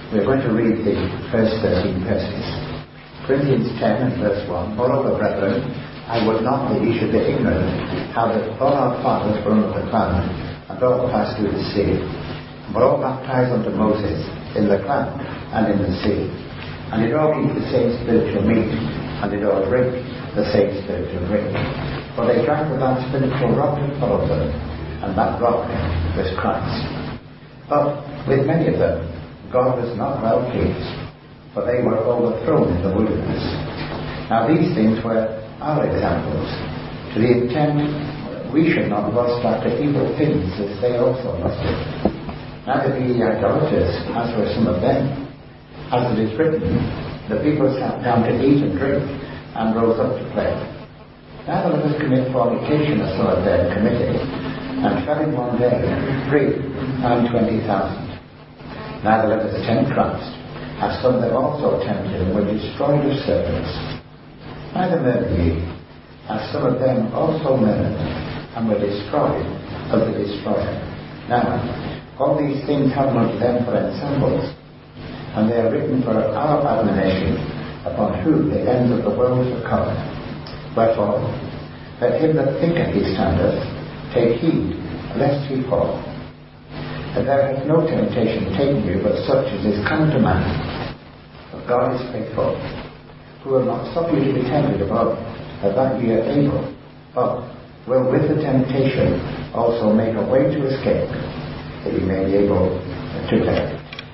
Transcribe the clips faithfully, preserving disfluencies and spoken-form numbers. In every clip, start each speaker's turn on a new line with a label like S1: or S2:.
S1: we're going to read the first thirteen verses. Corinthians ten and verse one. Moreover, brethren, I would not that ye should be ignorant how that all our fathers were under the cloud, and all passed through the sea, and were all baptized unto Moses in the cloud and in the sea. And did all eat the same spiritual meat, and did all drink the same spiritual drink. For they drank of that spiritual rock that followed them, and that rock was Christ. But with many of them God was not well pleased, for they were overthrown in the wilderness. Now these things were our examples, to the intent we should not lust after evil things as they also lusted. Neither be ye idolaters, as were some of them. As it is written, the people sat down to eat and drink, and rose up to play. Neither let us commit fornication, as some of them committed, and fell in one day three and twenty thousand. Neither let us tempt Christ, as some of them also tempted and were destroyed of serpents. Neither murder ye, as some of them also murdered, and were destroyed of the destroyer. Now, all these things happen unto them for ensambles, and they are written for our admonition, upon whom the ends of the world are come. Wherefore, let him that thinketh he standeth take heed lest he fall. And there hath no temptation taken you but such as is common to man. But God is faithful, who will not suffer you to be tempted above that ye are able, but will with the temptation also make a way to escape, that ye may be able to bear it.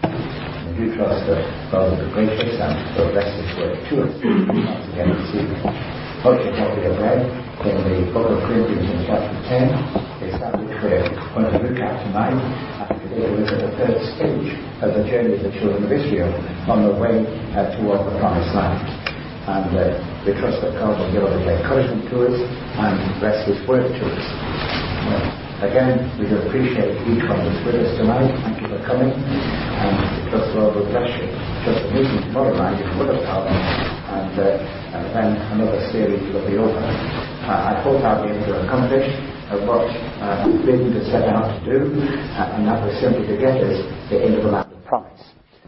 S1: And we do trust that God will be gracious and will bless His word to us once again this evening. What you have read in the book of Corinthians in chapter ten is that which we're going to look at tonight, and today we look at the third stage of the journey of the children of Israel on the way uh, toward the promised land. And uh, we trust that God will give us encouragement to us and bless His word to us. Well, again, we do appreciate each one that's with us tonight. Thank you for coming, and we trust the Lord will bless you. Just a meeting tomorrow night in Woodstock, and, uh, and then another series will be over. Uh, I hope I'll be able to accomplish uh, what uh, I've been to set out to do, uh, and that was simply to get us into the land of promise.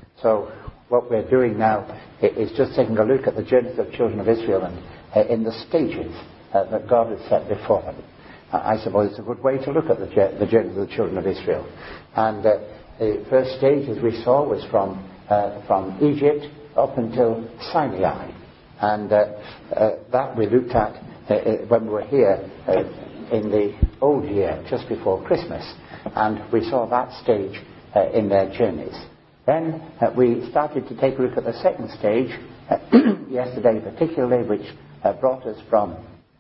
S1: So what we're doing now is just taking a look at the journeys of the children of Israel and uh, in the stages uh, that God has set before them. Uh, I suppose it's a good way to look at the, the journeys of the children of Israel. And uh, the first stage, as we saw, was from uh, from Egypt up until Sinai. And uh, uh, that we looked at uh, when we were here uh, in the old year, just before Christmas. And we saw that stage uh, in their journeys. Then uh, we started to take a look at the second stage, uh, yesterday particularly, which uh, brought us from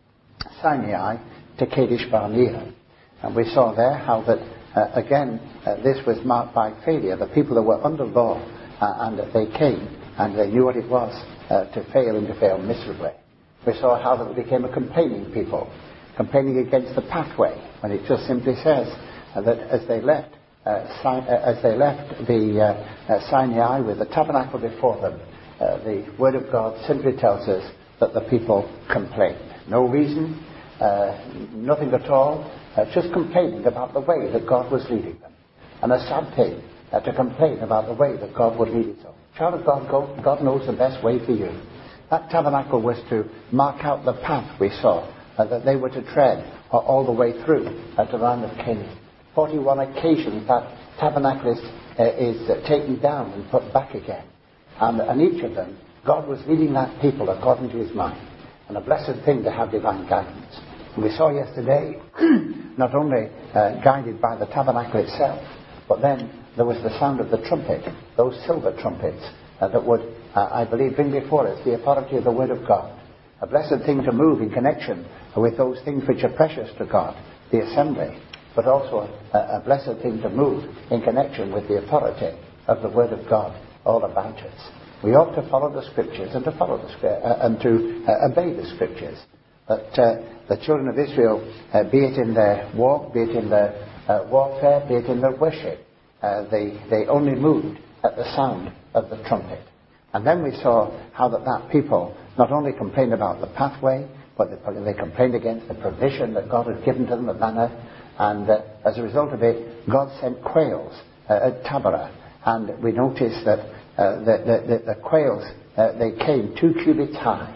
S1: Sinai to Kadesh Barnea. And we saw there how that, uh, again, uh, this was marked by failure. The people that were under law, uh, and they came, and they knew what it was uh, to fail and to fail miserably. We saw how that they became a complaining people, complaining against the pathway, when it just simply says uh, that as they left, Uh, si- uh, as they left the uh, uh, Sinai with the tabernacle before them, uh, the Word of God simply tells us that the people complained. No reason, uh, nothing at all, uh, just complaining about the way that God was leading them. And a sad thing uh, to complain about the way that God would lead you. Child of God, God knows the best way for you. That tabernacle was to mark out the path we saw, uh, that they were to tread uh, all the way through uh, to the land of Canaan. forty-one occasions that tabernacle is, uh, is uh, taken down and put back again. And, and each of them, God was leading that people according to His mind. And a blessed thing to have divine guidance. And we saw yesterday, not only uh, guided by the tabernacle itself, but then there was the sound of the trumpet, those silver trumpets uh, that would, uh, I believe, bring before us the authority of the Word of God. A blessed thing to move in connection with those things which are precious to God, the assembly. But also a, a blessed thing to move in connection with the authority of the Word of God all about us. We ought to follow the Scriptures and to follow the uh, and to uh, obey the Scriptures. But uh, the children of Israel, uh, be it in their walk, be it in their uh, warfare, be it in their worship, uh, they they only moved at the sound of the trumpet. And then we saw how that that people not only complained about the pathway, but they, they complained against the provision that God had given to them, the manna. And uh, as a result of it, God sent quails uh, at Taberah. And we notice that uh, the, the, the, the quails, uh, they came two cubits high,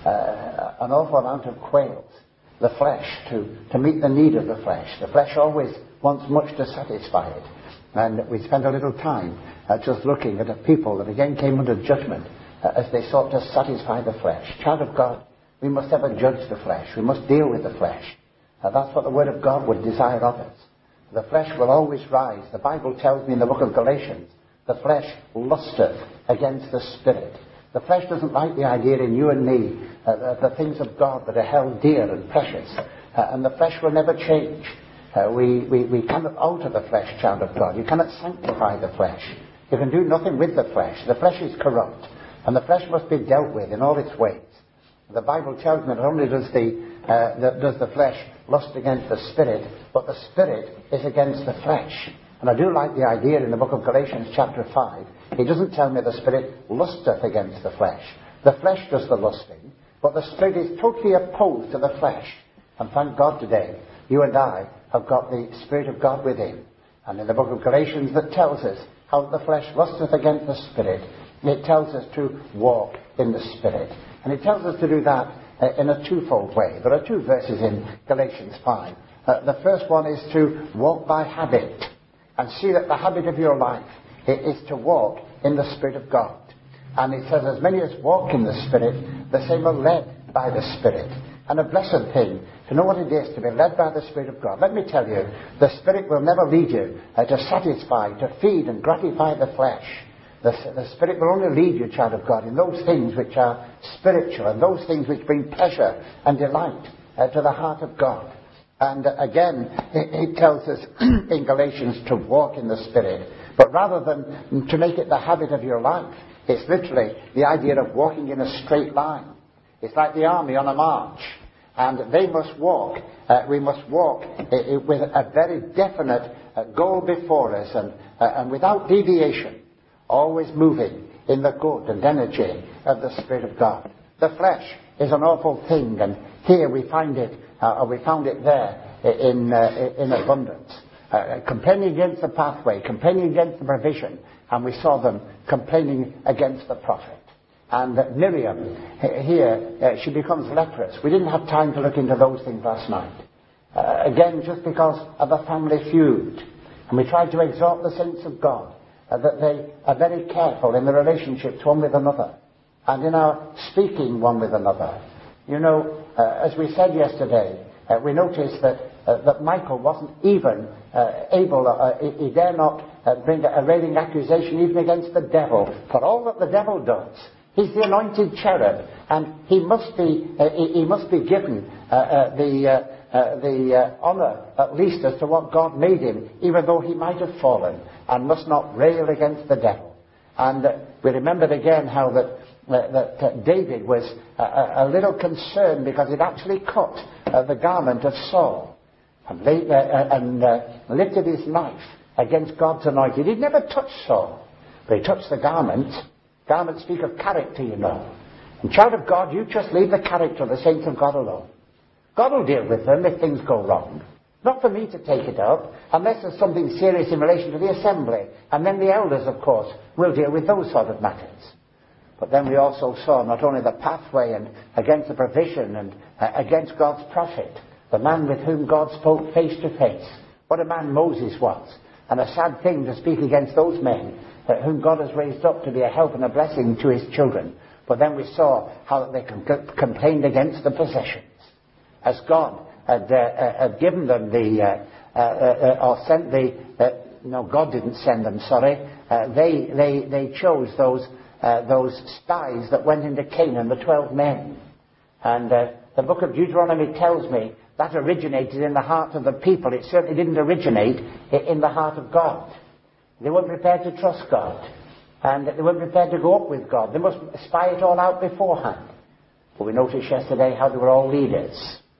S1: uh, an awful amount of quails, the flesh, to, to meet the need of the flesh. The flesh always wants much to satisfy it. And we spent a little time uh, just looking at a people that again came under judgment uh, as they sought to satisfy the flesh. Child of God, we must ever judge the flesh. We must deal with the flesh. Uh, that's what the Word of God would desire of us. The flesh will always rise. The Bible tells me in the book of Galatians, the flesh lusteth against the Spirit. The flesh doesn't like the idea in you and me, uh, the, the things of God that are held dear and precious. Uh, and the flesh will never change. Uh, we, we, we cannot alter the flesh, child of God. You cannot sanctify the flesh. You can do nothing with the flesh. The flesh is corrupt. And the flesh must be dealt with in all its ways. The Bible tells me not only does the, uh, the, does the flesh lust against the Spirit, but the Spirit is against the flesh. And I do like the idea in the book of Galatians chapter five. He doesn't tell me the Spirit lusteth against the flesh. The flesh does the lusting, but the Spirit is totally opposed to the flesh. And thank God today, you and I have got the Spirit of God within. And in the book of Galatians that tells us how the flesh lusteth against the Spirit, it tells us to walk in the Spirit. And it tells us to do that uh, in a twofold way. There are two verses in Galatians five. Uh, the first one is to walk by habit. And see that the habit of your life is to walk in the Spirit of God. And it says, as many as walk in the Spirit, the same are led by the Spirit. And a blessed thing to know what it is to be led by the Spirit of God. Let me tell you, the Spirit will never lead you uh, to satisfy, to feed and gratify the flesh. The, the Spirit will only lead you, child of God, in those things which are spiritual and those things which bring pleasure and delight uh, to the heart of God. And uh, again, it, it tells us in Galatians to walk in the Spirit. But rather than to make it the habit of your life, it's literally the idea of walking in a straight line. It's like the army on a march. And they must walk. Uh, we must walk uh, with a very definite uh, goal before us and, uh, and without deviation. Always moving in the good and energy of the Spirit of God. The flesh is an awful thing, and here we find it, uh, or we found it there in, uh, in abundance. Uh, complaining against the pathway, complaining against the provision, and we saw them complaining against the prophet. And uh, Miriam, here, uh, she becomes leprous. We didn't have time to look into those things last night. Uh, again, just because of a family feud. And we tried to exhort the saints of God, uh, that they are very careful in their relationships one with another, and in our speaking one with another. You know, uh, as we said yesterday, uh, we noticed that Uh, that Michael wasn't even uh, able, uh, he, he dare not uh, bring a railing accusation even against the devil, for all that the devil does. He's the anointed cherub, and he must be, uh, he, he must be given uh, uh, the, uh, uh, the uh, honour, at least, as to what God made him, even though he might have fallen, and must not rail against the devil. And uh, we remembered again how that Uh, that uh, David was uh, a little concerned because he'd actually cut uh, the garment of Saul and, laid, uh, and uh, lifted his knife against God's anointed. He'd never touched Saul, but he touched the garment. Garments speak of character, you know. And child of God, you just leave the character of the saints of God alone. God will deal with them if things go wrong. Not for me to take it up, unless there's something serious in relation to the assembly. And then the elders, of course, will deal with those sort of matters. But then we also saw not only the pathway and against the provision and uh, against God's prophet, the man with whom God spoke face to face. What a man Moses was. And a sad thing to speak against those men uh, whom God has raised up to be a help and a blessing to his children. But then we saw how they com- complained against the possessions. As God had, uh, uh, had given them the, uh, uh, uh, or sent the, uh, no, God didn't send them, sorry. Uh, they, they, they chose those Uh, those spies that went into Canaan, the twelve men. And uh, the book of Deuteronomy tells me that originated in the heart of the people. It certainly didn't originate in the heart of God. They weren't prepared to trust God. And they weren't prepared to go up with God. They must spy it all out beforehand. But we noticed yesterday how they were all leaders.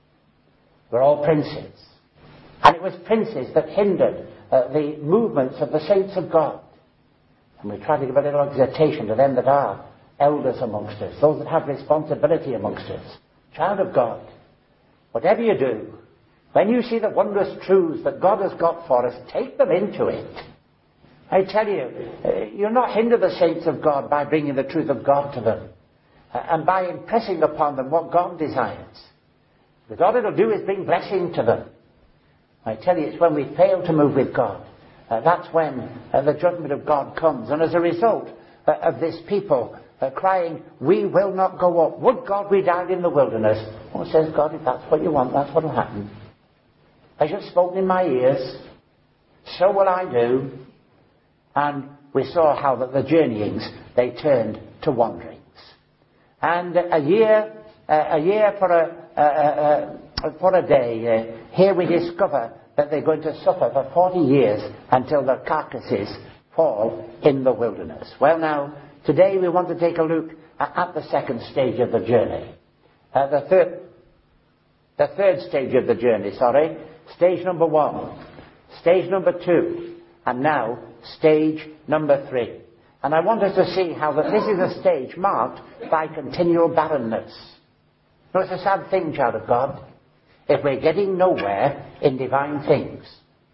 S1: They were all princes. And it was princes that hindered uh, the movements of the saints of God. And we try to give a little exhortation to them that are elders amongst us, those that have responsibility amongst us. Child of God, whatever you do, when you see the wondrous truths that God has got for us, take them into it.
S2: I tell you, uh, you'll not hinder the saints of God by bringing the truth of God to them uh, and by impressing upon them what God desires. Because all it'll do is bring blessing to them. I tell you, it's when we fail to move with God. Uh, that's when uh, the judgment of God comes. And as a result uh, of this people uh, crying, we will not go up. Would God we died in the wilderness? Oh, says God, if that's what you want, that's what will happen. As you've spoken in my ears, so will I do. And we saw how that the journeyings, they turned to wanderings. And a year, uh, a year for a, uh, uh, for a day, uh, here we discover that they're going to suffer for forty years until their carcasses fall in the wilderness. Well now, today we want to take a look at, at the second stage of the journey. Uh, the third, the third stage of the journey, sorry. Stage number one. Stage number two. And now, stage number three. And I want us to see how that this is a stage marked by continual barrenness. Now, it's a sad thing, child of God, if we're getting nowhere in divine things.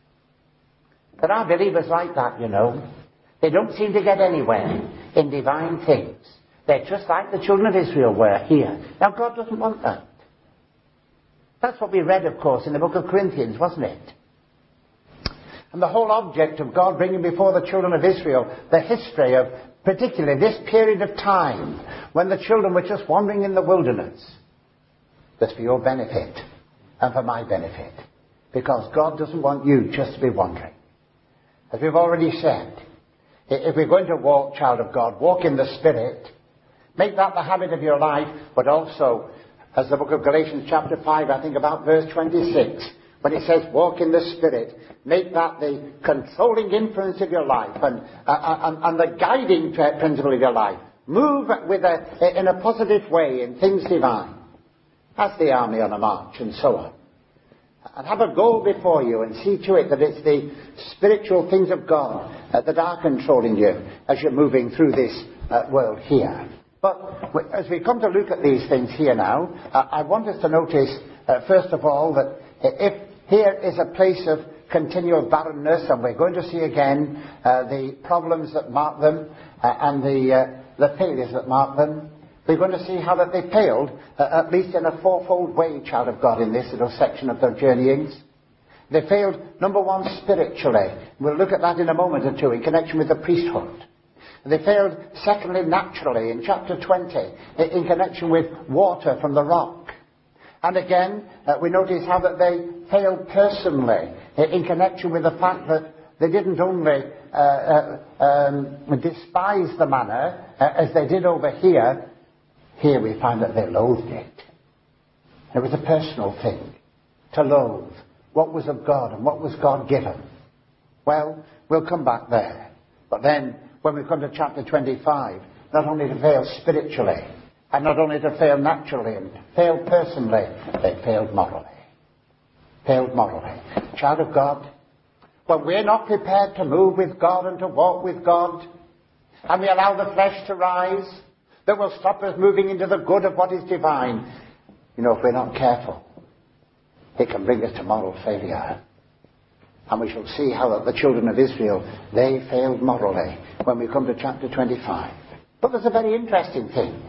S2: There are believers like that, you know. They don't seem to get anywhere in divine things. They're just like the children of Israel were here. Now, God doesn't want that. That's what we read, of course, in the book of Corinthians, wasn't it? And the whole object of God bringing before the children of Israel the history of particularly this period of time when the children were just wandering in the wilderness was for your benefit and for my benefit. Because God doesn't want you just to be wandering. As we've already said, if we're going to walk, child of God, walk in the Spirit, make that the habit of your life, but also, as the book of Galatians chapter five, I think about verse twenty-six, when it says walk in the Spirit, make that the controlling influence of your life and, uh, and, and the guiding principle of your life. Move with a, in a positive way in things divine. That's the army on a march and so on. And have a goal before you and see to it that it's the spiritual things of God uh, that are controlling you as you're moving through this uh, world here. But as we come to look at these things here now, uh, I want us to notice, uh, first of all, that if here is a place of continual barrenness, and we're going to see again uh, the problems that mark them uh, and the, uh, the failures that mark them, we're going to see how that they failed, uh, at least in a fourfold way, child of God, in this little section of their journeyings. They failed, number one, spiritually. We'll look at that in a moment or two in connection with the priesthood. They failed, secondly, naturally, in chapter twenty, in connection with water from the rock. And again, uh, we notice how that they failed personally, in connection with the fact that they didn't only uh, uh, um, despise the manna, uh, as they did over here. Here we find that they loathed it. It was a personal thing, to loathe what was of God and what was God given. Well, we'll come back there. But then, when we come to chapter twenty-five, not only to fail spiritually, and not only to fail naturally and fail personally, they failed morally. Failed morally. Child of God, when we're not prepared to move with God and to walk with God, and we allow the flesh to rise, that will stop us moving into the good of what is divine, you know, if we're not careful, it can bring us to moral failure. And we shall see how that the children of Israel, they failed morally when we come to chapter twenty-five. But there's a very interesting thing.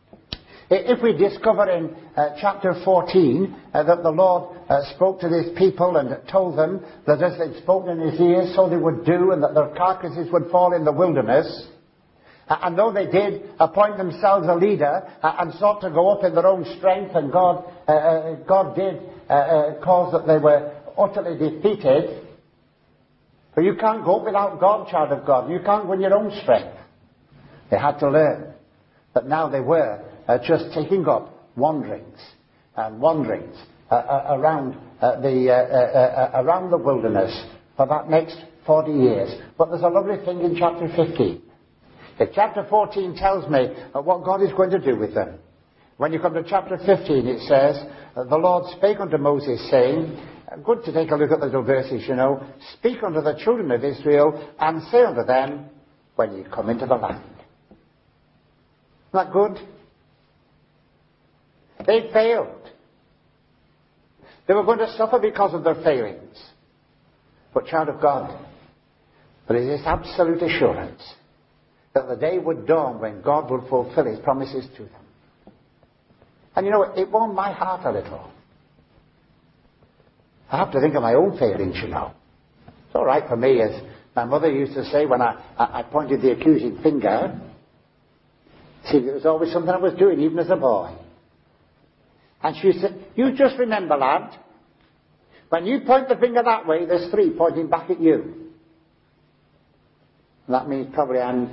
S2: If we discover in uh, chapter fourteen uh, that the Lord uh, spoke to these people and told them that as they'd spoken in his ears, so they would do, and that their carcasses would fall in the wilderness, uh, and though they did appoint themselves a leader uh, and sought to go up in their own strength, and God, uh, uh, God did uh, uh, cause that they were utterly defeated. For you can't go up without God, child of God. You can't go in your own strength. They had to learn. But now they were uh, just taking up wanderings and wanderings uh, uh, around uh, the uh, uh, uh, around the wilderness for that next forty years. But there's a lovely thing in chapter fifteen. If chapter fourteen tells me uh, what God is going to do with them, when you come to chapter fifteen, it says, uh, the Lord spake unto Moses, saying, uh, good to take a look at the little verses, you know, speak unto the children of Israel, and say unto them, when you come into the land. Isn't that good? They failed. They were going to suffer because of their failings. But child of God, But it is absolute assurance that the day would dawn when God would fulfill his promises to them. And you know, it warmed my heart a little. I have to think of my own failings, you know. It's all right for me, as my mother used to say when I, I, I pointed the accusing finger. See, there was always something I was doing, even as a boy. And she said, you just remember, lad, when you point the finger that way, there's three pointing back at you. And that means probably I'm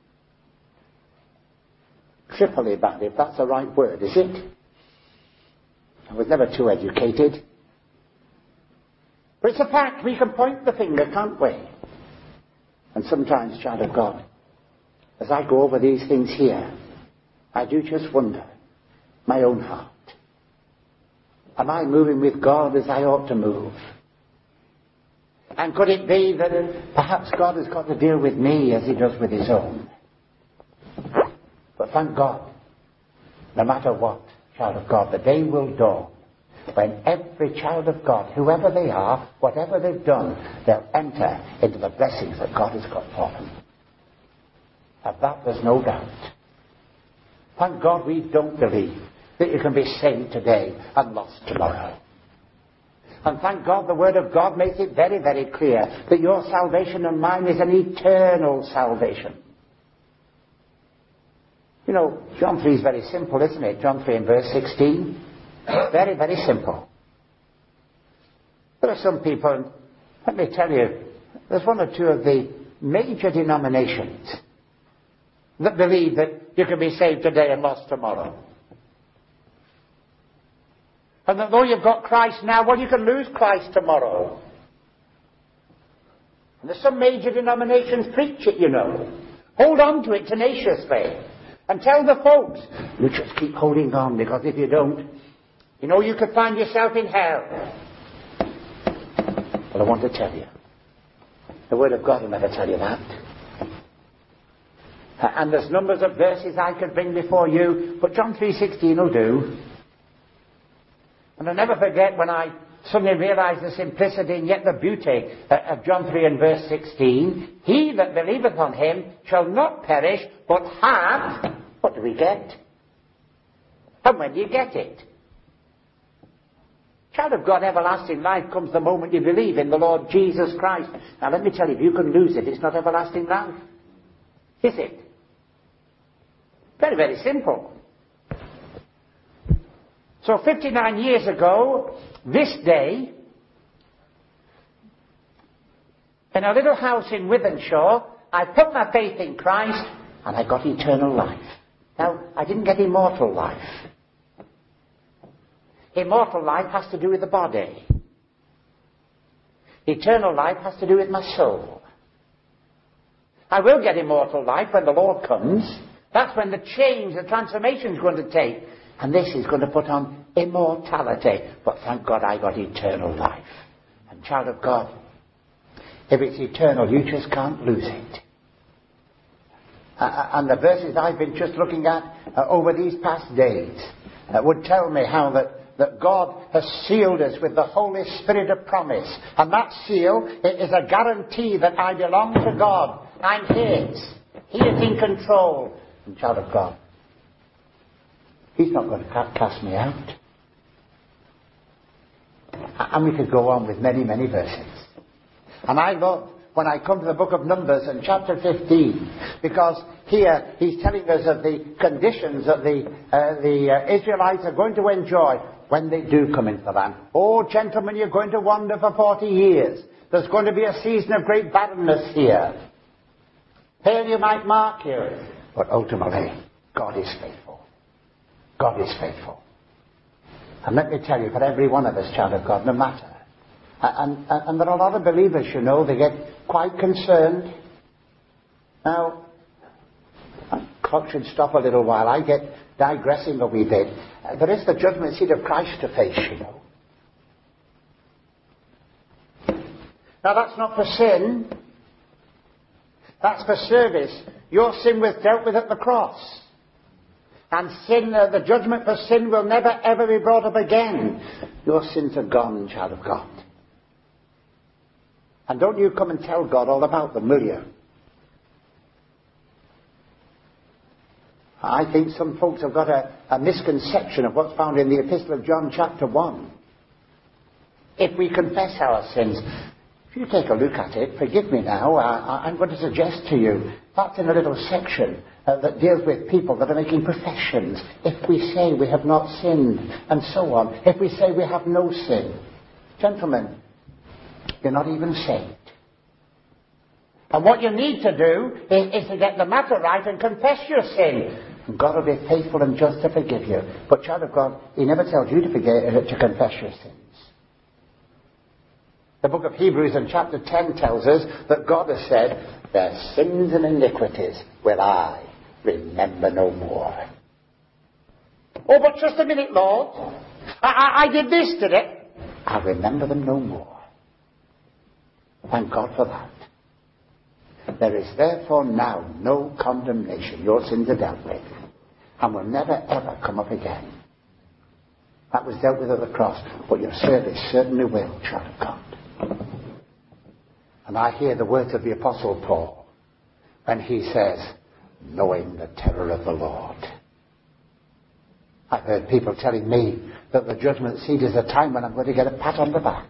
S2: triply bad, if that's the right word, is it? I was never too educated. But it's a fact, we can point the finger, can't we? And sometimes, child of God, as I go over these things here, I do just wonder, my own heart. Am I moving with God as I ought to move? And could it be that perhaps God has got to deal with me as he does with his own? But thank God, no matter what, child of God, the day will dawn when every child of God, whoever they are, whatever they've done, they'll enter into the blessings that God has got for them. Of that there's no doubt. Thank God we don't believe that you can be saved today and lost tomorrow. And thank God the Word of God makes it very, very clear that your salvation and mine is an eternal salvation. You know, John three is very simple, isn't it? John three and verse sixteen. Very, very simple. There are some people, and let me tell you, there's one or two of the major denominations that believe that you can be saved today and lost tomorrow. And that though you've got Christ now, well, you can lose Christ tomorrow. And there's some major denominations preach it, you know. Hold on to it tenaciously. And tell the folks, you just keep holding on, because if you don't, you know, you could find yourself in hell. Well, I want to tell you, the Word of God will never tell you that. And there's numbers of verses I could bring before you, but John three sixteen will do. And I'll never forget when I suddenly realized the simplicity and yet the beauty of John three and verse sixteen. He that believeth on him shall not perish, but have... What do we get? And when do you get it? Child of God, everlasting life comes the moment you believe in the Lord Jesus Christ. Now let me tell you, if you can lose it, it's not everlasting life. Is it? Very, very simple. So fifty-nine years ago, this day, in a little house in Wythenshawe, I put my faith in Christ and I got eternal life. Now, I didn't get immortal life. Immortal life has to do with the body. Eternal life has to do with my soul. I will get immortal life when the Lord comes. That's when the change, the transformation is going to take. And this is going to put on immortality. But thank God I got eternal life. And child of God, if it's eternal, you just can't lose it. Uh, and the verses I've been just looking at uh, over these past days uh, would tell me how that that God has sealed us with the Holy Spirit of promise. And that seal is a guarantee that I belong to God. I'm His. He is in control. And child of God, He's not going to cast me out. And we could go on with many, many verses. And I love when I come to the book of Numbers in chapter fifteen, because here he's telling us of the conditions that the, uh, the uh, Israelites are going to enjoy when they do come into the land. Oh, gentlemen, you're going to wander for forty years. There's going to be a season of great barrenness here. Here you might mark you. But ultimately, God is faithful. God is faithful. And let me tell you, for every one of us, child of God, no matter. And, and, and there are a lot of believers, you know, they get quite concerned. Now, clock should stop a little while. I get digressing a wee bit. Uh, there is the judgment seat of Christ to face, you know. Now, that's not for sin. That's for service. Your sin was dealt with at the cross. And sin, uh, the judgment for sin will never ever be brought up again. Your sins are gone, child of God. And don't you come and tell God all about them, will you? I think some folks have got a, a misconception of what's found in the Epistle of John chapter one. If we confess our sins, if you take a look at it, forgive me now, I, I'm going to suggest to you, that's in a little section uh, that deals with people that are making professions. If we say we have not sinned, and so on. If we say we have no sin. Gentlemen, you're not even saved. And what you need to do is, is to get the matter right and confess your sin. And God will be faithful and just to forgive you. But child of God, He never tells you to forget to confess your sins. The book of Hebrews in chapter ten tells us that God has said, their sins and iniquities will I remember no more. Oh, but just a minute, Lord. I, I, I did this today. I'll remember them no more. Thank God for that. There is therefore now no condemnation. Your sins are dealt with and will never ever come up again. That was dealt with at the cross, but your service certainly will, child of God. And I hear the words of the Apostle Paul when he says, knowing the terror of the Lord. I've heard people telling me that the judgment seat is a time when I'm going to get a pat on the back.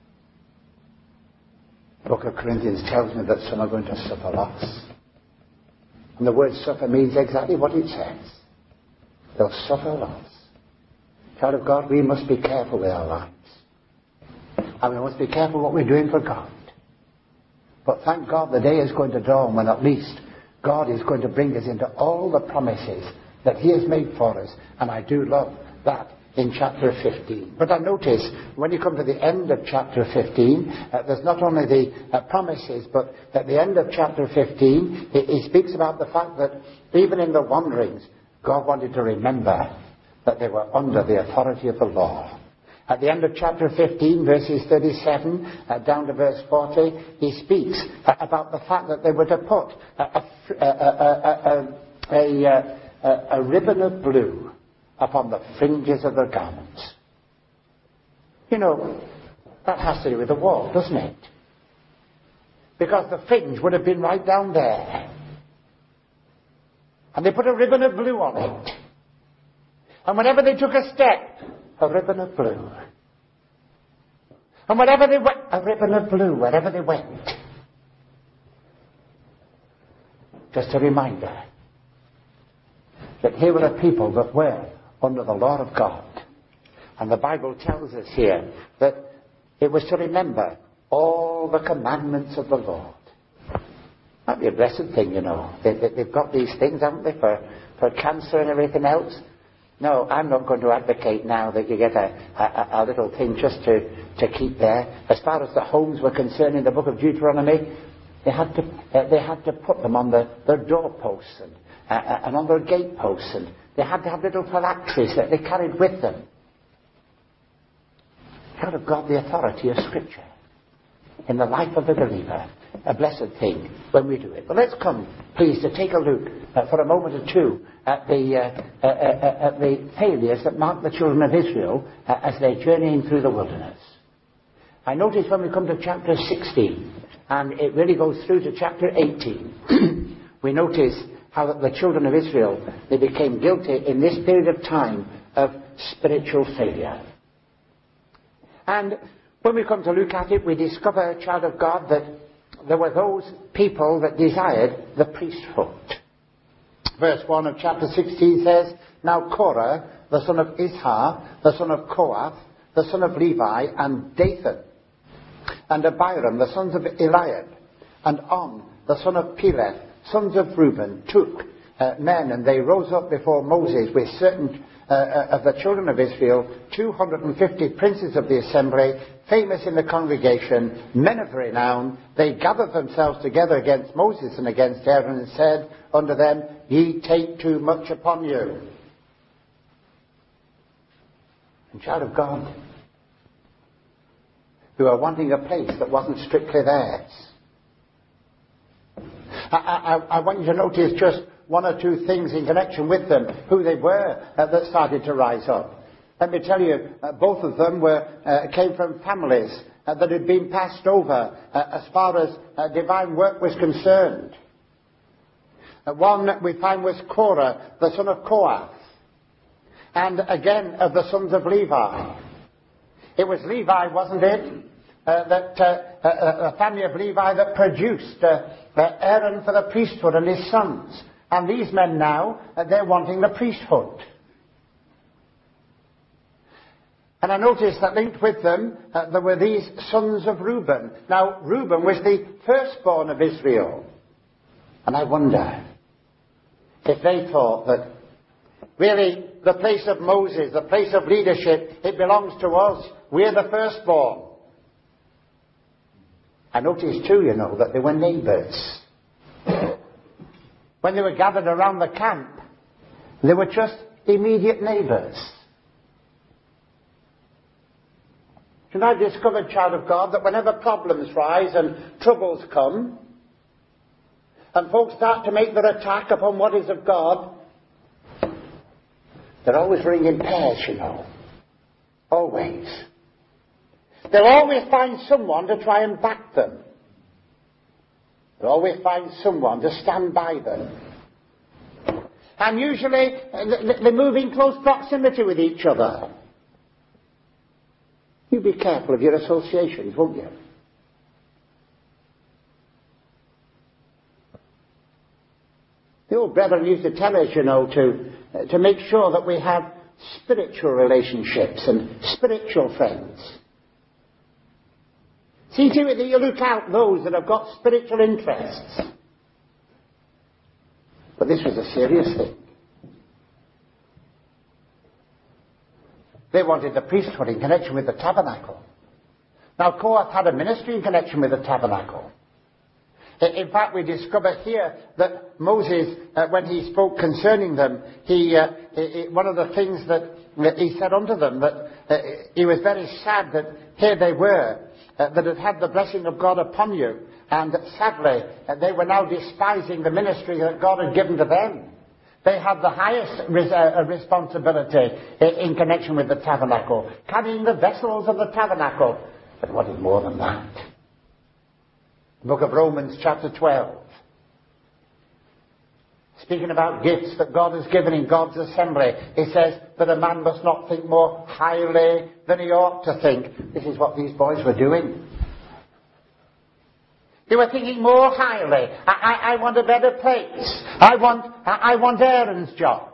S2: The book of Corinthians tells me that some are going to suffer loss. And the word suffer means exactly what it says. They'll suffer loss. Child of God, we must be careful with our lives. And we must be careful what we're doing for God. But thank God the day is going to dawn when at least God is going to bring us into all the promises that He has made for us. And I do love that in chapter fifteen. But I notice when you come to the end of chapter fifteen, uh, there's not only the uh, promises, but at the end of chapter fifteen, he, he speaks about the fact that even in the wanderings, God wanted to remember that they were under the authority of the law. At the end of chapter fifteen, verses thirty-seven uh, down to verse forty, he speaks uh, about the fact that they were to put a, a, a, a, a, a, a ribbon of blue upon the fringes of their garments. You know, that has to do with the wall, doesn't it? Because the fringe would have been right down there. And they put a ribbon of blue on it. And whenever they took a step, a ribbon of blue. And wherever they went, a ribbon of blue wherever they went. Just a reminder that here were a people that were under the law of God. And the Bible tells us here that it was to remember all the commandments of the Lord. That'd be a blessed thing, you know. They, they, they've got these things, haven't they, for, for cancer and everything else. No, I'm not going to advocate now that you get a, a, a little thing just to, to keep there. As far as the homes were concerned in the book of Deuteronomy, they had to, uh, they had to put them on the, their doorposts and, uh, and on their gateposts, and they had to have little phylacteries that they carried with them. Child of God, the authority of Scripture in the life of the believer. A blessed thing when we do it. But let's come, please, to take a look uh, for a moment or two at the, uh, uh, uh, at the failures that marked the children of Israel uh, as they're journeying through the wilderness. I notice when we come to chapter sixteen, and it really goes through to chapter eighteen, we notice how that the children of Israel, they became guilty in this period of time of spiritual failure. And when we come to look at it, we discover, child of God, that there were those people that desired the priesthood. Verse one of chapter sixteen says, Now Korah, the son of Izhar, the son of Kohath, the son of Levi, and Dathan, and Abiram, the sons of Eliab, and On, the son of Peleth, sons of Reuben, took uh, men, and they rose up before Moses with certain uh, of the children of Israel, two hundred fifty princes of the assembly, famous in the congregation, men of renown. They gathered themselves together against Moses and against Aaron, and said unto them, Ye take too much upon you. And child of God, who are wanting a place that wasn't strictly theirs. I, I, I want you to notice just one or two things in connection with them, who they were uh, that started to rise up. Let me tell you, uh, both of them were uh, came from families uh, that had been passed over uh, as far as uh, divine work was concerned. Uh, one that we find was Korah, the son of Kohath, and again of the sons of Levi. It was Levi, wasn't it, uh, that uh, uh, the family of Levi that produced uh, uh, Aaron for the priesthood and his sons. And these men now, uh, they're wanting the priesthood. And I noticed that linked with them, uh, there were these sons of Reuben. Now, Reuben was the firstborn of Israel. And I wonder if they thought that really the place of Moses, the place of leadership, it belongs to us. We're the firstborn. I noticed too, you know, that they were neighbours. When they were gathered around the camp, they were just immediate neighbours. And I've discovered, child of God, that whenever problems rise and troubles come, and folks start to make their attack upon what is of God, they're always running in pairs, you know. Always. They'll always find someone to try and back them. They'll always find someone to stand by them. And usually they move in close proximity with each other. You be careful of your associations, won't you? The old brethren used to tell us, you know, to, to make sure that we have spiritual relationships and spiritual friends. See to it that you look out those that have got spiritual interests. But this was a serious thing. They wanted the priesthood in connection with the tabernacle. Now, Kohath had a ministry in connection with the tabernacle. In fact, we discover here that Moses, uh, when he spoke concerning them, he, uh, he, one of the things that, that he said unto them, that uh, he was very sad that here they were, uh, that had had the blessing of God upon you, and sadly, uh, they were now despising the ministry that God had given to them. They had the highest res- uh, responsibility in connection with the tabernacle, carrying the vessels of the tabernacle. But what is more than that? The book of Romans chapter twelve. Speaking about gifts that God has given in God's assembly, it says that a man must not think more highly than he ought to think. This is what these boys were doing. They were thinking more highly. I, I, I want a better place. I want, I, I want Aaron's job.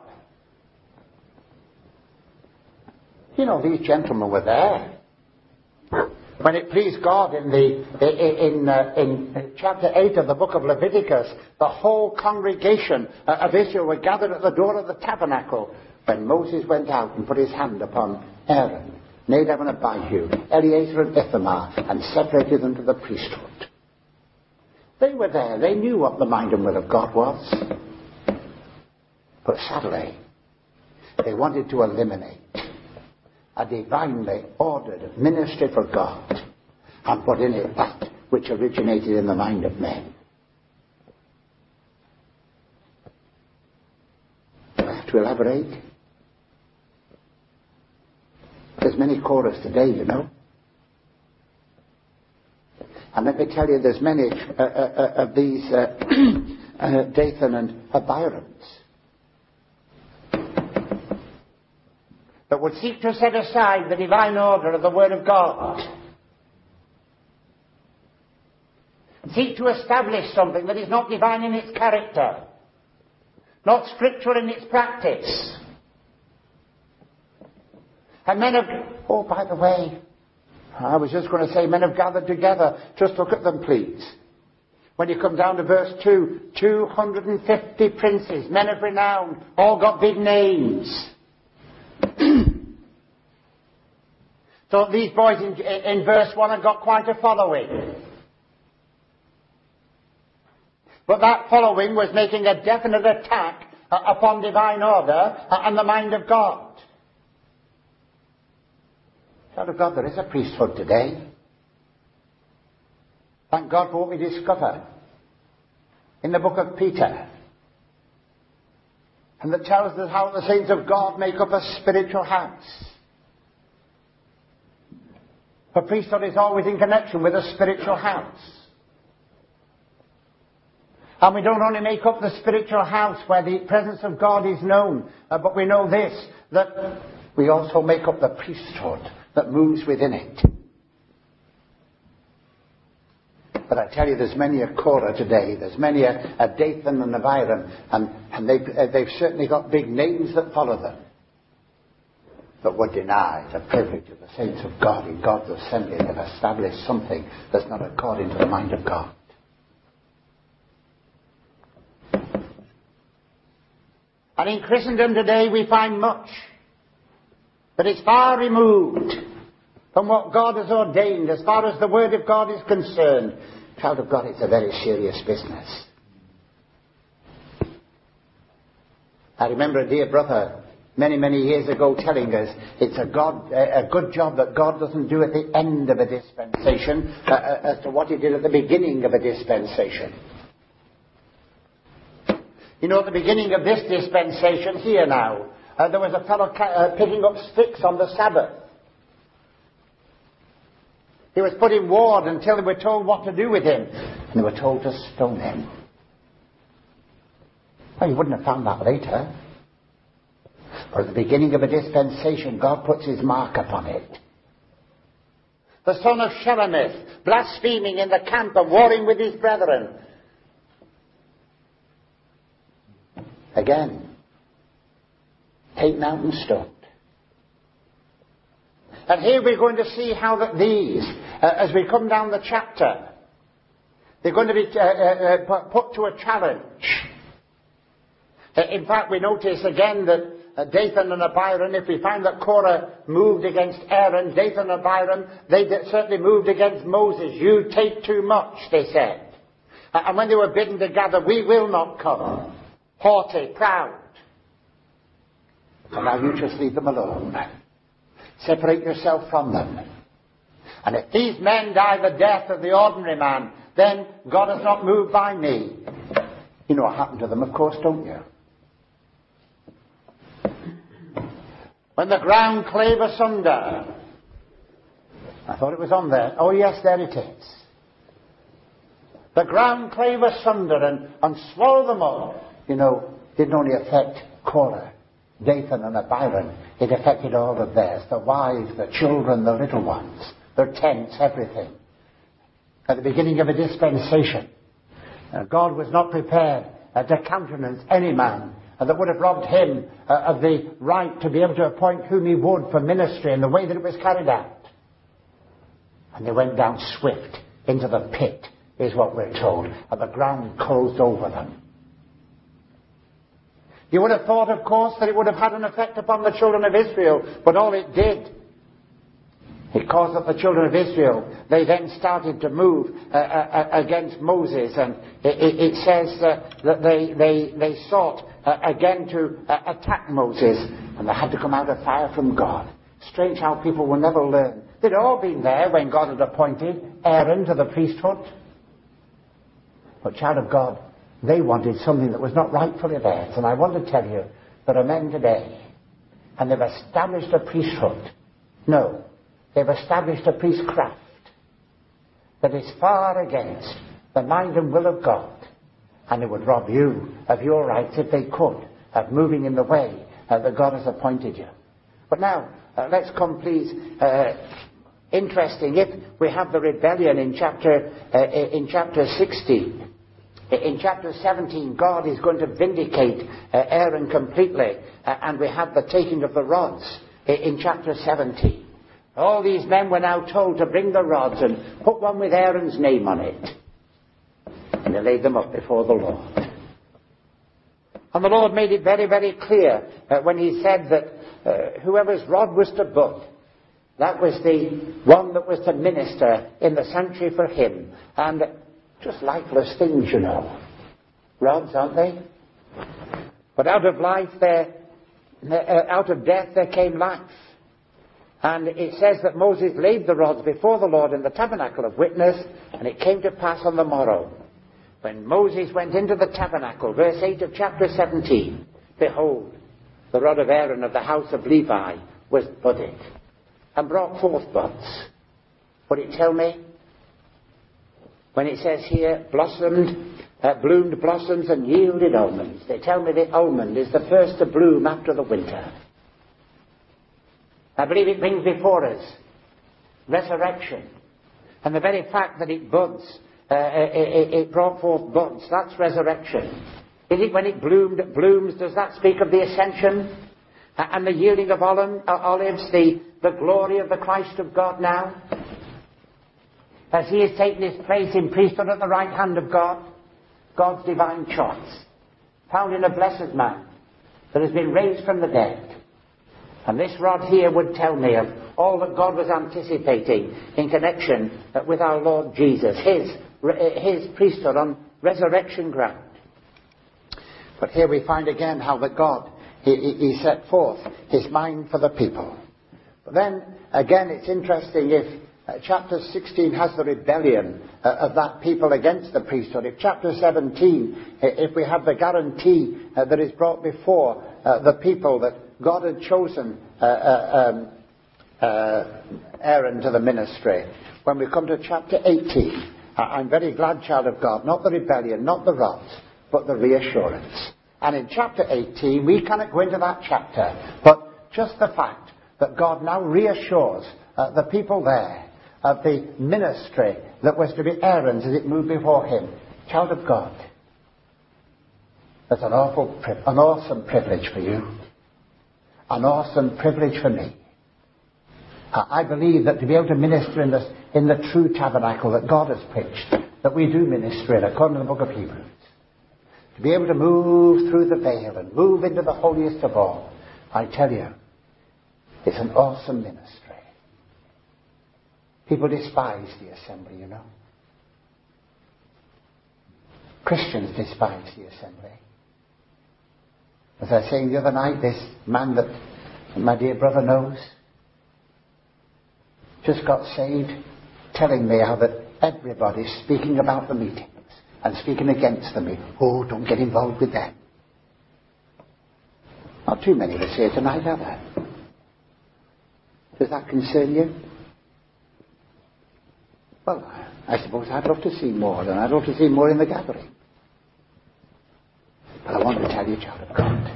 S2: You know, these gentlemen were there when it pleased God in the in uh, in chapter eight of the book of Leviticus. The whole congregation of Israel were gathered at the door of the tabernacle when Moses went out and put his hand upon Aaron, Nadab and Abihu, Eleazar and Ithamar, and separated them to the priesthood. They were there. They knew what the mind and will of God was. But sadly, they wanted to eliminate a divinely ordered ministry for God and put in it that which originated in the mind of men. Do I have to elaborate? There's many Korahs today, you know. And let me tell you, there's many uh, uh, of these uh, uh, Dathan and Abirams that would seek to set aside the divine order of the Word of God. Seek to establish something that is not divine in its character, not scriptural in its practice. And men have, oh, by the way, I was just going to say, men have gathered together. Just look at them, please. When you come down to verse two, two hundred fifty princes, men of renown, all got big names. So these boys in, in verse one have got quite a following. But that following was making a definite attack uh, upon divine order uh, and the mind of God. Child of God, there is a priesthood today. Thank God for what we discover in the book of Peter. And that tells us how the saints of God make up a spiritual house. The priesthood is always in connection with a spiritual house. And we don't only make up the spiritual house where the presence of God is known, uh, but we know this, that we also make up the priesthood that moves within it. But I tell you, there's many a Korah today, there's many a, a Dathan and Abiram, and, and they've, uh, they've certainly got big names that follow them, but would deny the privilege of the saints of God in God's assembly. They've established something that's not according to the mind of God. And in Christendom today we find much, but it's far removed from what God has ordained as far as the Word of God is concerned. Child of God, it's a very serious business. I remember a dear brother many, many years ago telling us it's a, God, a good job that God doesn't do at the end of a dispensation uh, as to what he did at the beginning of a dispensation. You know, at the beginning of this dispensation here now, uh, there was a fellow ca- uh, picking up sticks on the Sabbath. He was put in ward until they were told what to do with him. And they were told to stone him. Well, you wouldn't have found that later. But at the beginning of a dispensation, God puts his mark upon it. The son of Shelemith, blaspheming in the camp and warring with his brethren. Again, taken out and stoned. And here we're going to see how that these, uh, as we come down the chapter, they're going to be uh, uh, put to a challenge. Uh, in fact, we notice again that uh, Dathan and Abiram, if we find that Korah moved against Aaron, Dathan and Abiram, they certainly moved against Moses. You take too much, they said. Uh, and when they were bidden to gather, we will not come. Haughty, proud. And now you just leave them alone. Separate yourself from them. And if these men die the death of the ordinary man, then God has not moved by me. You know what happened to them, of course, don't you? When the ground clave asunder. I thought it was on there. Oh yes, there it is. The ground clave asunder and, and swallowed them up. You know, didn't only affect Korah, Dathan and Abiram. It affected all of theirs. The wives, the children, the little ones, their tents, everything. At the beginning of a dispensation, uh, God was not prepared uh, to countenance any man uh, that would have robbed him uh, of the right to be able to appoint whom he would for ministry and the way that it was carried out. And they went down swift into the pit, is what we're told, and the ground closed over them. You would have thought, of course, that it would have had an effect upon the children of Israel, but all it did, it caused that the children of Israel, they then started to move uh, uh, against Moses, and it, it, it says uh, that they, they, they sought uh, again to uh, attack Moses, and they had to come out of fire from God. Strange how people will never learn. They'd all been there when God had appointed Aaron to the priesthood. But child of God, they wanted something that was not rightfully theirs. And I want to tell you, there are men today, and they've established a priesthood. No, they've established a priestcraft that is far against the mind and will of God. And it would rob you of your rights, if they could, of moving in the way uh, that God has appointed you. But now, uh, let's come please, uh, interesting, if we have the rebellion in chapter, uh, in chapter sixteen. In chapter seventeen, God is going to vindicate uh, Aaron completely, uh, and we have the taking of the rods in chapter seventeen. All these men were now told to bring the rods and put one with Aaron's name on it. And they laid them up before the Lord. And the Lord made it very, very clear uh, when he said that uh, whoever's rod was to bud, that was the one that was to minister in the sanctuary for him. And just lifeless things, you know. Rods, aren't they? But out of life there, uh, out of death there came life. And it says that Moses laid the rods before the Lord in the tabernacle of witness, and it came to pass on the morrow, when Moses went into the tabernacle, verse eight of chapter seventeen, behold, the rod of Aaron of the house of Levi was budded, and brought forth buds. Would it tell me? When it says here, blossomed, uh, bloomed blossoms and yielded almonds. They tell me the almond is the first to bloom after the winter. I believe it brings before us resurrection. And the very fact that it buds, uh, it, it brought forth buds, that's resurrection. Is it when it bloomed, blooms, does that speak of the ascension? Uh, and the yielding of olive, uh, olives, the, the glory of the Christ of God now? As he has taken his place in priesthood at the right hand of God, God's divine choice, found in a blessed man that has been raised from the dead. And this rod here would tell me of all that God was anticipating in connection with our Lord Jesus, his, his priesthood on resurrection ground. But here we find again how that God, he, he set forth his mind for the people. But then, again, it's interesting if uh, chapter sixteen has the rebellion uh, of that people against the priesthood. If chapter seventeen, if we have the guarantee uh, that is brought before uh, the people that God had chosen uh, uh, um, uh, Aaron to the ministry. When we come to chapter eighteen, I'm very glad, child of God, not the rebellion, not the wrath, but the reassurance. And in chapter eighteen, we cannot go into that chapter, but just the fact that God now reassures uh, the people there of the ministry that was to be Aaron's as it moved before him. Child of God, that's an awful, an awesome privilege for you. An awesome privilege for me. I believe that to be able to minister in, this, in the true tabernacle that God has pitched, that we do minister in, according to the book of Hebrews, to be able to move through the veil and move into the holiest of all, I tell you, it's an awesome ministry. People despise the assembly, you know. Christians despise the assembly. As I was saying the other night, this man that my dear brother knows just got saved, telling me how that everybody's speaking about the meetings and speaking against them. Oh, don't get involved with them. Not too many of us here tonight, are there? Does that concern you? Well, I suppose I'd love to see more, and I'd love to see more in the gathering. But I want to tell you, child of God,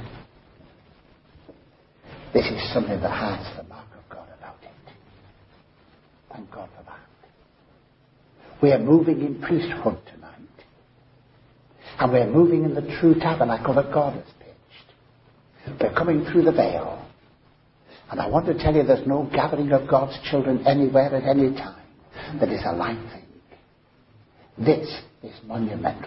S2: this is something that has the mark of God about it. Thank God for that. We are moving in priesthood tonight. And we are moving in the true tabernacle that God has pitched. We're coming through the veil. And I want to tell you there's no gathering of God's children anywhere at any time that is a light thing. This is monumental.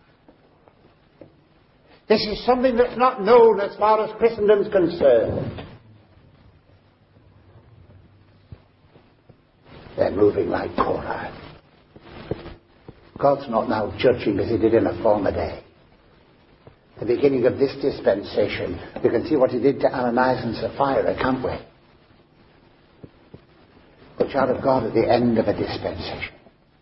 S2: This is something that's not known as far as Christendom's concerned. They're moving like Korah. God's not now judging as he did in a former day. The beginning of this dispensation, we can see what he did to Ananias and Sapphira, can't we? The child of God at the end of a dispensation.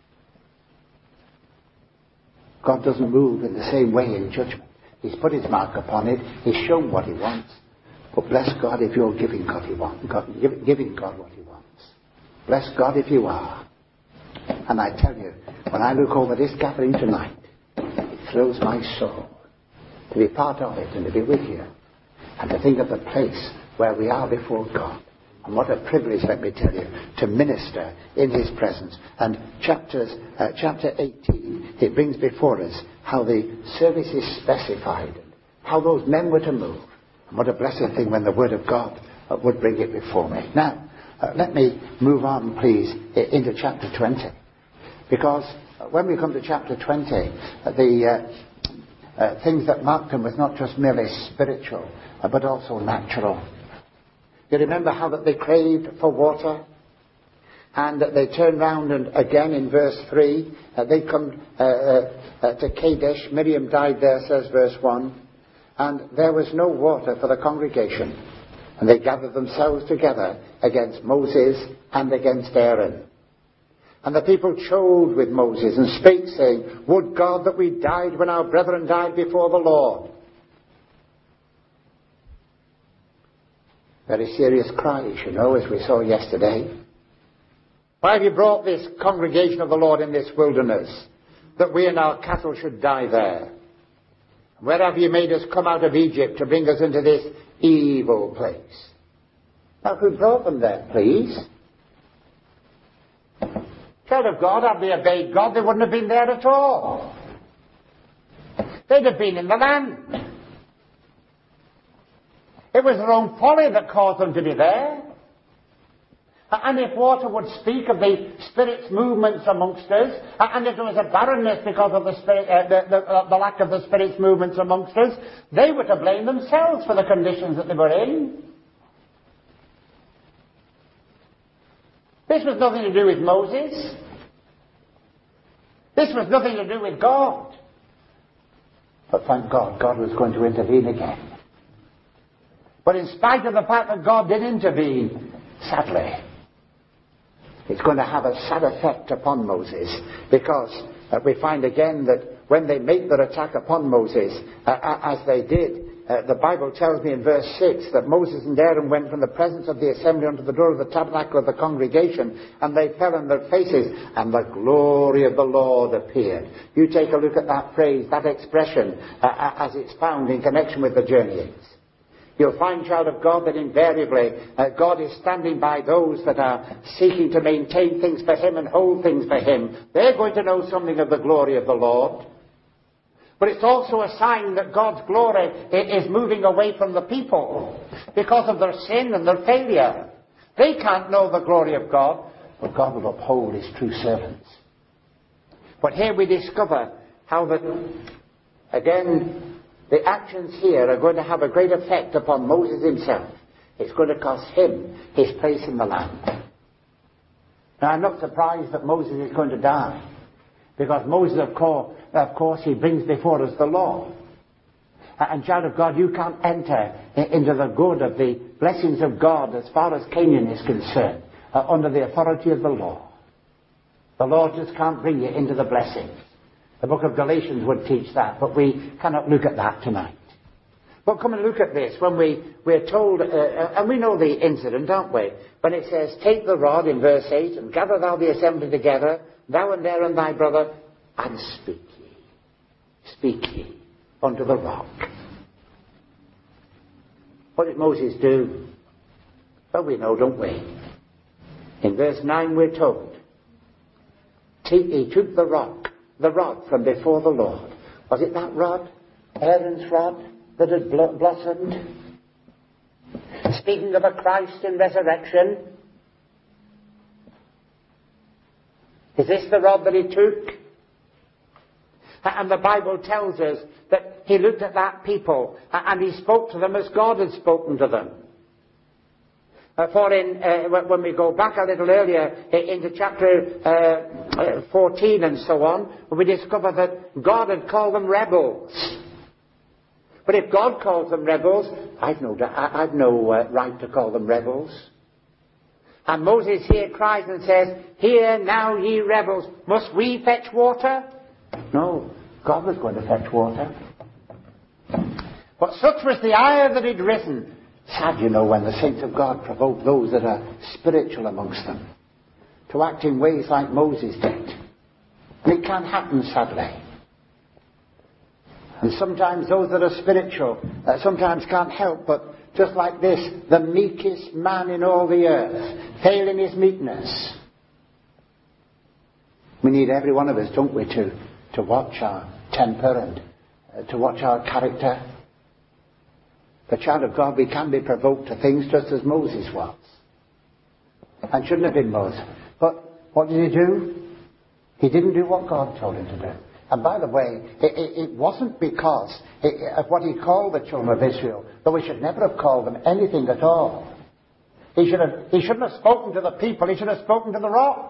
S2: God doesn't move in the same way in judgment. He's put his mark upon it. He's shown what he wants. But bless God if you're giving God, he want, God, giving God what he wants. Bless God if you are. And I tell you, when I look over this gathering tonight, it thrills my soul to be part of it and to be with you. And to think of the place where we are before God. And what a privilege, let me tell you, to minister in his presence. And chapters, uh, chapter eighteen, it brings before us how the service is specified, and how those men were to move. And what a blessed thing when the Word of God uh, would bring it before me. Now, uh, let me move on, please, into chapter twenty. Because when we come to chapter twenty, uh, the uh, uh, things that marked him was not just merely spiritual, uh, but also natural. You remember how that they craved for water? And that they turned round and again in verse three, uh, they come uh, uh, uh, to Kadesh. Miriam died there, says verse one. And there was no water for the congregation. And they gathered themselves together against Moses and against Aaron. And the people chode with Moses and spake, saying, Would God that we died when our brethren died before the Lord. Very serious cries, you know, as we saw yesterday. Why have you brought this congregation of the Lord in this wilderness, that we and our cattle should die there? Where have you made us come out of Egypt to bring us into this evil place? Now, who brought them there, please? Child of God, had they obeyed God, they wouldn't have been there at all. They'd have been in the land. It was their own folly that caused them to be there. And if water would speak of the Spirit's movements amongst us, and if there was a barrenness because of the, Spirit, uh, the, the, uh, the lack of the Spirit's movements amongst us, they were to blame themselves for the conditions that they were in. This was nothing to do with Moses. This was nothing to do with God. But thank God, God was going to intervene again. But in spite of the fact that God did intervene, sadly, it's going to have a sad effect upon Moses, because uh, we find again that when they make their attack upon Moses, uh, as they did, uh, the Bible tells me in verse six that Moses and Aaron went from the presence of the assembly unto the door of the tabernacle of the congregation, and they fell on their faces, and the glory of the Lord appeared. You take a look at that phrase, that expression, uh, as it's found in connection with the journeyings. You'll find, child of God, that invariably uh, God is standing by those that are seeking to maintain things for Him and hold things for Him. They're going to know something of the glory of the Lord. But it's also a sign that God's glory is moving away from the people because of their sin and their failure. They can't know the glory of God, but God will uphold His true servants. But here we discover how that, again, the actions here are going to have a great effect upon Moses himself. It's going to cost him his place in the land. Now, I'm not surprised that Moses is going to die, because Moses, of course, of course he brings before us the law. And, child of God, you can't enter into the good of the blessings of God as far as Canaan is concerned uh, under the authority of the law. The law just can't bring you into the blessings. The book of Galatians would teach that, but we cannot look at that tonight. But come and look at this when we, we're told, uh, and we know the incident, don't we? When it says, take the rod in verse eight, and gather thou the assembly together, thou and Aaron thy brother, and speak ye. Speak ye unto the rock. What did Moses do? Well, we know, don't we? In verse nine we're told, he took the rock, the rod from before the Lord. Was it that rod, Aaron's rod, that had blossomed? Speaking of a Christ in resurrection. Is this the rod that he took? And the Bible tells us that he looked at that people and he spoke to them as God had spoken to them. Uh, for in, uh, when we go back a little earlier into chapter uh, fourteen and so on, we discover that God had called them rebels. But if God calls them rebels, I've no, I've no uh, right to call them rebels. And Moses here cries and says, hear now ye rebels, must we fetch water? No, God was going to fetch water. But such was the ire that had risen. Sad, you know, when the saints of God provoke those that are spiritual amongst them to act in ways like Moses did. And it can happen, sadly. And sometimes those that are spiritual uh, sometimes can't help but, just like this, the meekest man in all the earth, fail in his meekness. We need every one of us, don't we, to, to watch our temper and uh, to watch our character. The child of God, we can be provoked to things just as Moses was. And shouldn't have been Moses. But what did he do? He didn't do what God told him to do. And by the way, it, it, it wasn't because it, of what he called the children of Israel, though he should never have called them anything at all. He, should have, he shouldn't have spoken to the people, he should have spoken to the rock.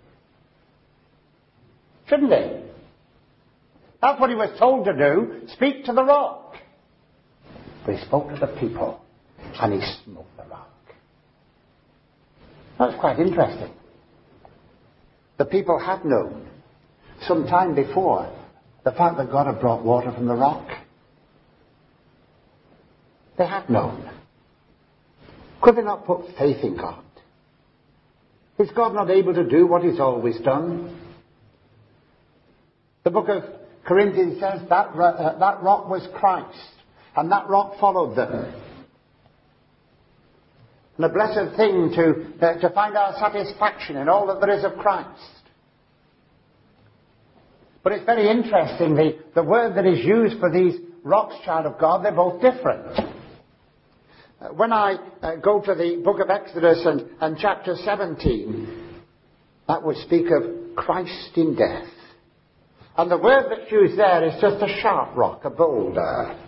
S2: Shouldn't he? That's what he was told to do, speak to the rock. But he spoke to the people, and he smote the rock. That's quite interesting. The people had known, some time before, the fact that God had brought water from the rock. They had known. Could they not put faith in God? Is God not able to do what he's always done? The book of Corinthians says that, uh, that rock was Christ, and that rock followed them. And a blessed thing to, uh, to find our satisfaction in all that there is of Christ. But it's very interesting, the, the word that is used for these rocks, child of God, they're both different. Uh, when I uh, go to the book of Exodus and, and chapter seventeen, that would speak of Christ in death. And the word that's used there is just a sharp rock, a boulder.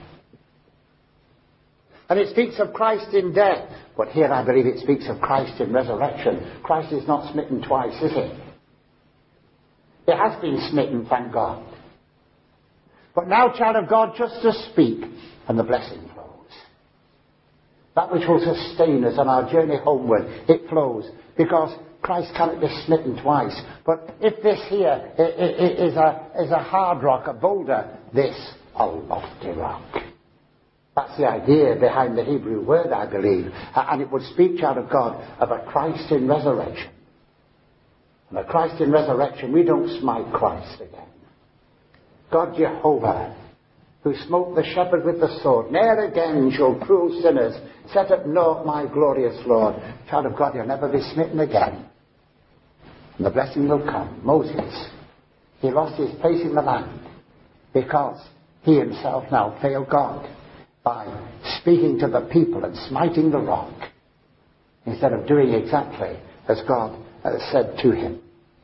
S2: And it speaks of Christ in death. But here I believe it speaks of Christ in resurrection. Christ is not smitten twice, is he? He has been smitten, thank God. But now, child of God, just to speak, and the blessing flows. That which will sustain us on our journey homeward, it flows. Because Christ cannot be smitten twice. But if this here is a, is a hard rock, a boulder, this a lofty rock. That's the idea behind the Hebrew word, I believe. And it would speak, child of God, of a Christ in resurrection. And a Christ in resurrection, we don't smite Christ again. God Jehovah, who smote the shepherd with the sword, ne'er again shall cruel sinners set at naught my glorious Lord. Child of God, you'll never be smitten again. And the blessing will come. Moses, he lost his place in the land because he himself now failed God by speaking to the people and smiting the rock instead of doing exactly as God uh, said to him.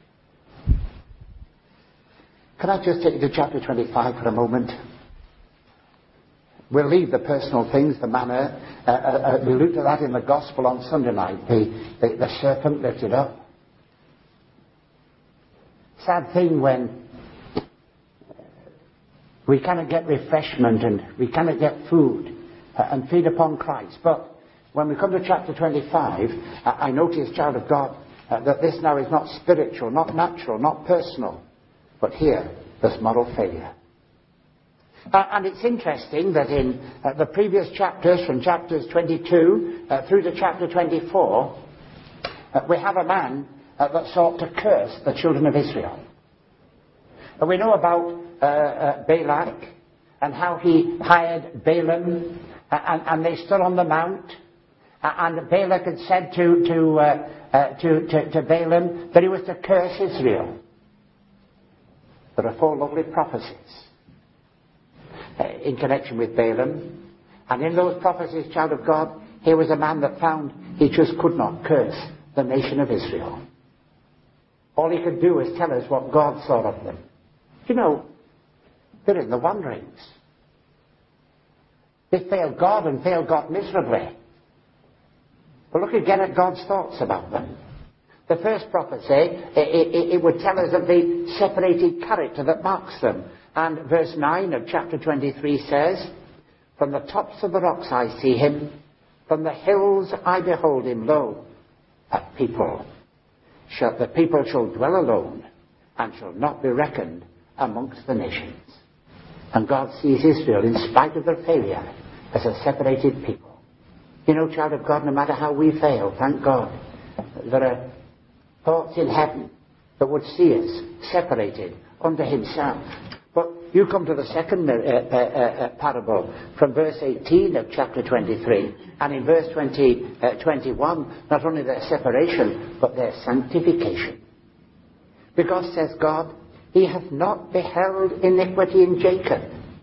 S2: Can I just take you to chapter twenty-five for a moment? We'll leave the personal things, the manner. Uh, uh, uh, we looked at that in the gospel on Sunday night. The, the, the serpent lifted up. Sad thing when we cannot get refreshment and we cannot get food uh, and feed upon Christ. But when we come to chapter twenty-five, uh, I notice, child of God, uh, that this now is not spiritual, not natural, not personal. But here, there's moral failure. Uh, and it's interesting that in uh, the previous chapters, from chapters twenty-two uh, through to chapter twenty-four, uh, we have a man uh, that sought to curse the children of Israel. And we know about uh, uh, Balak and how he hired Balaam, uh, and, and they stood on the mount. Uh, and Balak had said to to, uh, uh, to to to Balaam that he was to curse Israel. There are four lovely prophecies uh, in connection with Balaam. And in those prophecies, child of God, here was a man that found he just could not curse the nation of Israel. All he could do is tell us what God thought of them. You know, they're in the wanderings. They failed God and failed God miserably. But look again at God's thoughts about them. The first prophecy, it, it, it would tell us of the separated character that marks them. And verse nine of chapter twenty-three says, from the tops of the rocks I see him, from the hills I behold him, lo, a people. Shall, the people shall dwell alone, and shall not be reckoned amongst the nations. And God sees Israel, in spite of their failure, as a separated people. You know, child of God, no matter how we fail, thank God, there are thoughts in heaven that would see us separated unto himself. But you come to the second uh, uh, uh, parable from verse eighteen of chapter twenty-three. And in verse twenty, uh, twenty-one, not only their separation, but their sanctification. Because, says God, he hath not beheld iniquity in Jacob.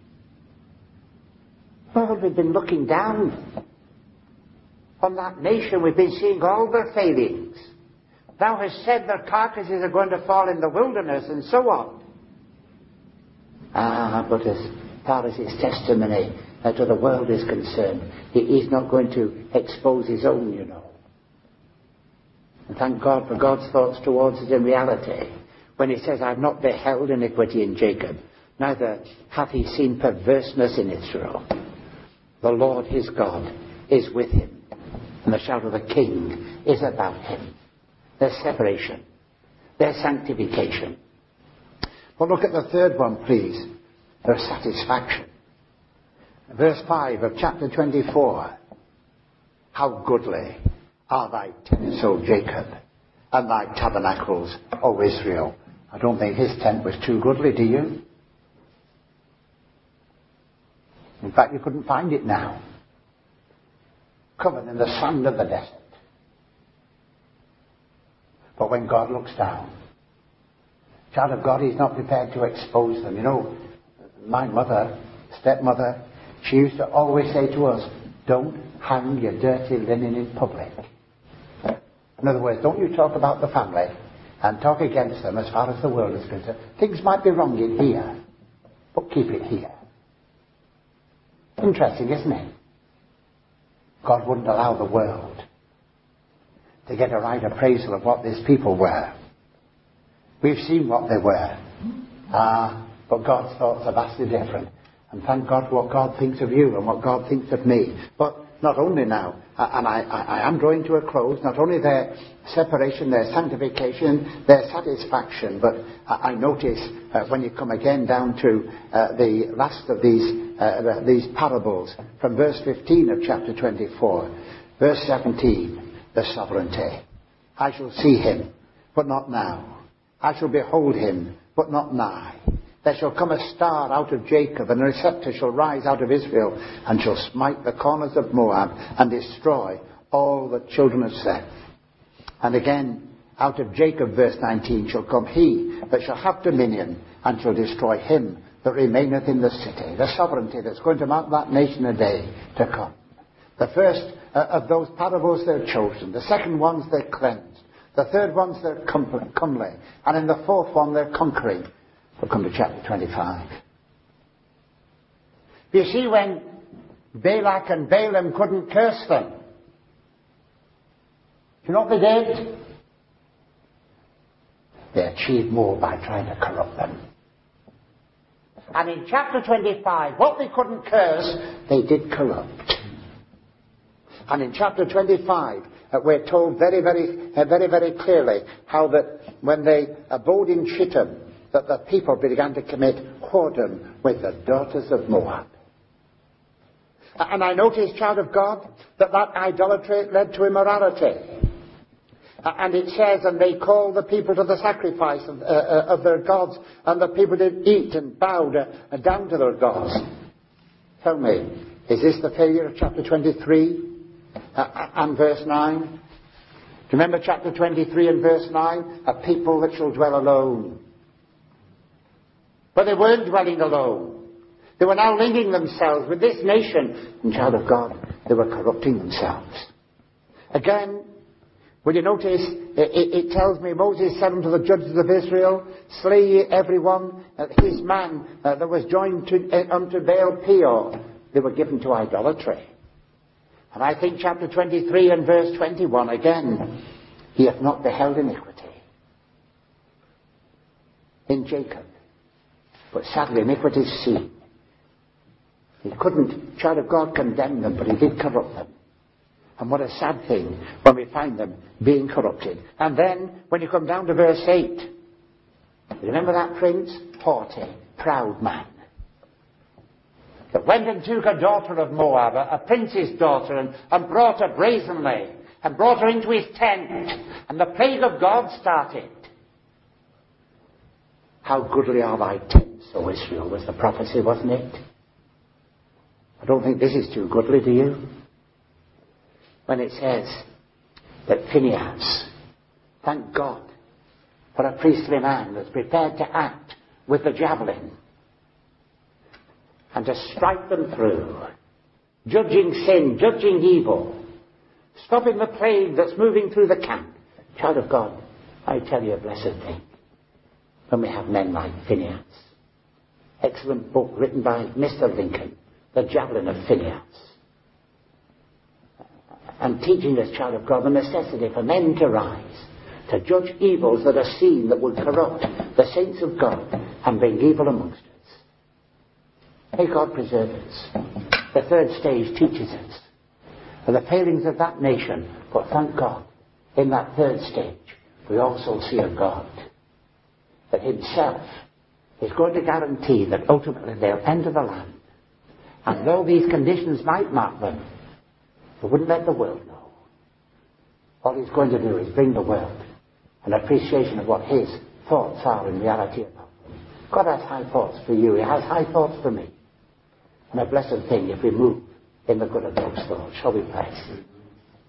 S2: Well, we've been looking down on that nation. We've been seeing all their failings. Thou hast said their carcasses are going to fall in the wilderness, and so on. Ah, but as far as his testimony uh, to the world is concerned, he, he's not going to expose his own, you know. And thank God for God's thoughts towards us in reality. When he says, I have not beheld iniquity in Jacob, neither hath he seen perverseness in Israel. The Lord his God is with him, and the shout of the king is about him. Their separation, their sanctification. Well, look at the third one, please. Their satisfaction. Verse five of chapter twenty-four. How goodly are thy tents, O Jacob, unlike tabernacles, O Israel. I don't think his tent was too goodly, do you? In fact, you couldn't find it now. Covered in the sand of the desert. But when God looks down, child of God, he's not prepared to expose them. You know, my mother, stepmother, she used to always say to us, don't hang your dirty linen in public. In other words, don't you talk about the family and talk against them as far as the world is concerned. Things might be wrong in here, but keep it here. Interesting, isn't it? God wouldn't allow the world to get a right appraisal of what these people were. We've seen what they were. Ah, but God's thoughts are vastly different. And thank God what God thinks of you and what God thinks of me. But not only now, and I, I, I am drawing to a close, not only their separation, their sanctification, their satisfaction, but I, I notice uh, when you come again down to uh, the last of these, uh, these parables, from verse fifteen of chapter twenty-four, verse seventeen, the sovereignty. I shall see him, but not now. I shall behold him, but not nigh. There shall come a star out of Jacob, and a scepter shall rise out of Israel, and shall smite the corners of Moab, and destroy all the children of Seth. And again, out of Jacob, verse nineteen, shall come he that shall have dominion, and shall destroy him that remaineth in the city. The sovereignty that's going to mark that nation a day to come. The first uh, of those parables, they're chosen. The second ones, they're cleansed. The third ones, they're comely. And in the fourth one, they're conquering. We'll come to chapter twenty-five. You see, when Balak and Balaam couldn't curse them, you know what they did? They achieved more by trying to corrupt them. And in chapter twenty-five, what they couldn't curse, they did corrupt. And in chapter twenty-five, uh, we're told very, very, uh, very, very clearly how that when they abode in Shittim, that the people began to commit whoredom with the daughters of Moab. And I notice, child of God, that that idolatry led to immorality. And it says, and they called the people to the sacrifice of, uh, of their gods, and the people did eat and bowed uh, down to their gods. Tell me, is this the failure of chapter twenty-three uh, and verse nine? Do you remember chapter twenty-three and verse nine? A people that shall dwell alone. But they weren't dwelling alone. They were now linking themselves with this nation. And child of God, they were corrupting themselves. Again, will you notice, it, it tells me, Moses said unto the judges of Israel, slay ye every one uh, his man uh, that was joined to, uh, unto Baal Peor. They were given to idolatry. And I think chapter twenty-three and verse twenty-one, again, he hath not beheld iniquity in Jacob. But sadly, iniquity is seen. He couldn't, child of God, condemn them, but he did corrupt them. And what a sad thing when we find them being corrupted. And then, when you come down to verse eight, remember that prince? Haughty, proud man. That went and took a daughter of Moab, a, a prince's daughter, and, and brought her brazenly, and brought her into his tent. And the plague of God started. How goodly are thy tents, O Israel, was the prophecy, wasn't it? I don't think this is too goodly, do you? When it says that Phinehas, thank God for a priestly man that's prepared to act with the javelin and to strike them through, judging sin, judging evil, stopping the plague that's moving through the camp. Child of God, I tell you a blessed thing. When we have men like Phinehas. Excellent book written by Mister Lincoln, The Javelin of Phinehas. And teaching us, child of God, the necessity for men to rise, to judge evils that are seen that would corrupt the saints of God and bring evil amongst us. May God preserve us. The third stage teaches us of the failings of that nation, but thank God, in that third stage, we also see a God that himself is going to guarantee that ultimately they'll enter the land. And though these conditions might mark them, he wouldn't let the world know. All he's going to do is bring the world an appreciation of what his thoughts are in reality about them. God has high thoughts for you. He has high thoughts for me. And a blessed thing if we move in the good of those thoughts. Shall we pray?